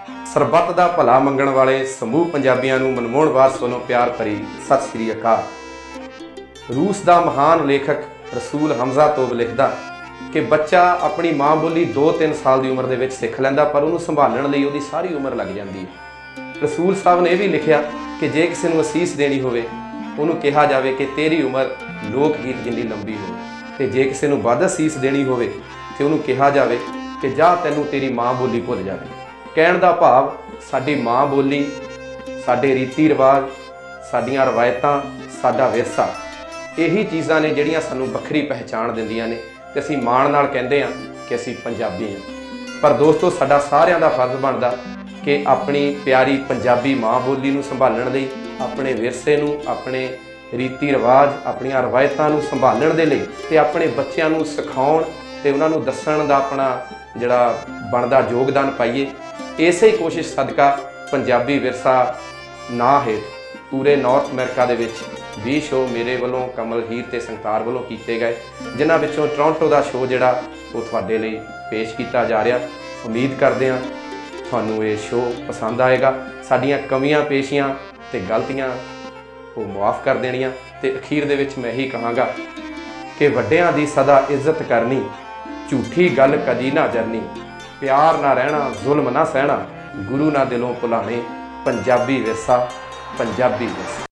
ਸਰਬੱਤ ਦਾ ਭਲਾ ਮੰਗਣ ਵਾਲੇ ਸਮੂਹ ਪੰਜਾਬੀਆਂ ਨੂੰ ਮਨਮੋਹਨ ਵਾਰਸ ਵੱਲੋਂ ਪਿਆਰ ਭਰੀ ਸਤਿ ਸ੍ਰੀ ਅਕਾਲ। ਰੂਸ ਦਾ ਮਹਾਨ ਲੇਖਕ ਰਸੂਲ ਹਮਜ਼ਾ ਤੋਬ ਲਿਖਦਾ ਕਿ ਬੱਚਾ ਆਪਣੀ ਮਾਂ ਬੋਲੀ 2-3 ਸਾਲ ਦੀ ਉਮਰ ਦੇ ਵਿੱਚ ਸਿੱਖ ਲੈਂਦਾ, ਪਰ ਉਹਨੂੰ ਸੰਭਾਲਣ ਲਈ ਉਹਦੀ ਸਾਰੀ ਉਮਰ ਲੱਗ ਜਾਂਦੀ ਹੈ। ਰਸੂਲ ਸਾਹਿਬ ਨੇ ਇਹ ਵੀ ਲਿਖਿਆ ਕਿ ਜੇ ਕਿਸੇ ਨੂੰ ਅਸੀਸ ਦੇਣੀ ਹੋਵੇ ਉਹਨੂੰ ਕਿਹਾ ਜਾਵੇ ਕਿ ਤੇਰੀ ਉਮਰ ਲੋਕ ਗੀਤ ਜਿੰਨੀ ਲੰਬੀ ਹੋਵੇ, ਤੇ ਜੇ ਕਿਸੇ ਨੂੰ ਵੱਧ ਅਸੀਸ ਦੇਣੀ ਹੋਵੇ ਤੇ ਉਹਨੂੰ ਕਿਹਾ ਜਾਵੇ ਕਿ ਜਾ ਤੈਨੂੰ ਤੇਰੀ ਮਾਂ ਬੋਲੀ ਭੁੱਲ ਜਾਵੇ। ਕਹਿਣ ਦਾ ਭਾਵ ਸਾਡੀ ਮਾਂ ਬੋਲੀ, ਸਾਡੇ ਰੀਤੀ ਰਿਵਾਜ, ਸਾਡੀਆਂ ਰਵਾਇਤਾਂ, ਸਾਡਾ ਵਿਰਸਾ, ਇਹੀ ਚੀਜ਼ਾਂ ਨੇ ਜਿਹੜੀਆਂ ਸਾਨੂੰ ਵੱਖਰੀ ਪਹਿਚਾਣ ਦਿੰਦੀਆਂ ਨੇ ਤੇ ਅਸੀਂ ਮਾਣ ਨਾਲ ਕਹਿੰਦੇ ਹਾਂ ਕਿ ਅਸੀਂ ਪੰਜਾਬੀ ਹਾਂ। ਪਰ ਦੋਸਤੋ, ਸਾਡਾ ਸਾਰਿਆਂ ਦਾ ਫਰਜ਼ ਬਣਦਾ ਕਿ ਆਪਣੀ ਪਿਆਰੀ ਪੰਜਾਬੀ ਮਾਂ ਬੋਲੀ ਨੂੰ ਸੰਭਾਲਣ ਲਈ, ਆਪਣੇ ਵਿਰਸੇ ਨੂੰ, ਆਪਣੇ ਰੀਤੀ ਰਿਵਾਜ, ਆਪਣੀਆਂ ਰਵਾਇਤਾਂ ਨੂੰ ਸੰਭਾਲਣ ਦੇ ਲਈ ਤੇ ਆਪਣੇ ਬੱਚਿਆਂ ਨੂੰ ਸਿਖਾਉਣ ਤੇ ਉਹਨਾਂ ਨੂੰ ਦੱਸਣ ਦਾ ਆਪਣਾ ਜਿਹੜਾ ਬਣਦਾ ਯੋਗਦਾਨ ਪਾਈਏ। ਇਸੇ ਹੀ ਕੋਸ਼ਿਸ਼ ਸਦਕਾ ਪੰਜਾਬੀ ਵਿਰਸਾ ਨਾਂ ਹੇਠ ਪੂਰੇ ਨਾਰਥ ਅਮਰੀਕਾ ਦੇ ਵਿੱਚ 20 ਸ਼ੋਅ ਮੇਰੇ ਵੱਲੋਂ, ਕਮਲ ਹੀਰ ਤੇ ਸੰਗਤਾਰ ਵੱਲੋਂ ਕੀਤੇ ਗਏ, ਜਿਨ੍ਹਾਂ ਵਿੱਚੋਂ ਟੋਰਾਂਟੋ ਦਾ ਸ਼ੋਅ ਜਿਹੜਾ ਉਹ ਤੁਹਾਡੇ ਲਈ ਪੇਸ਼ ਕੀਤਾ ਜਾ ਰਿਹਾ। ਉਮੀਦ ਕਰਦੇ ਹਾਂ ਤੁਹਾਨੂੰ ਇਹ ਸ਼ੋਅ ਪਸੰਦ ਆਏਗਾ। ਸਾਡੀਆਂ ਕਮੀਆਂ ਪੇਸ਼ੀਆਂ ਤੇ ਗਲਤੀਆਂ ਉਹ ਮੁਆਫ ਕਰ ਦੇਣੀਆਂ। ਤੇ ਅਖੀਰ ਦੇ ਵਿੱਚ ਮੈਂ ਇਹੀ ਕਹਾਂਗਾ ਕਿ ਵੱਡਿਆਂ ਦੀ ਸਦਾ ਇੱਜ਼ਤ ਕਰਨੀ, ਝੂਠੀ ਗੱਲ ਕਦੀ ਨਾ ਜਰਨੀ, ਪਿਆਰ ਨਾ ਰਹਿਣਾ, ਜ਼ੁਲਮ ਨਾ ਸਹਿਣਾ, ਗੁਰੂ ਨਾ ਦਿਲੋਂ ਭੁਲਾਣੇ, ਪੰਜਾਬੀ ਵਿਰਸਾ ਪੰਜਾਬੀ ਵਿਰਸਾ।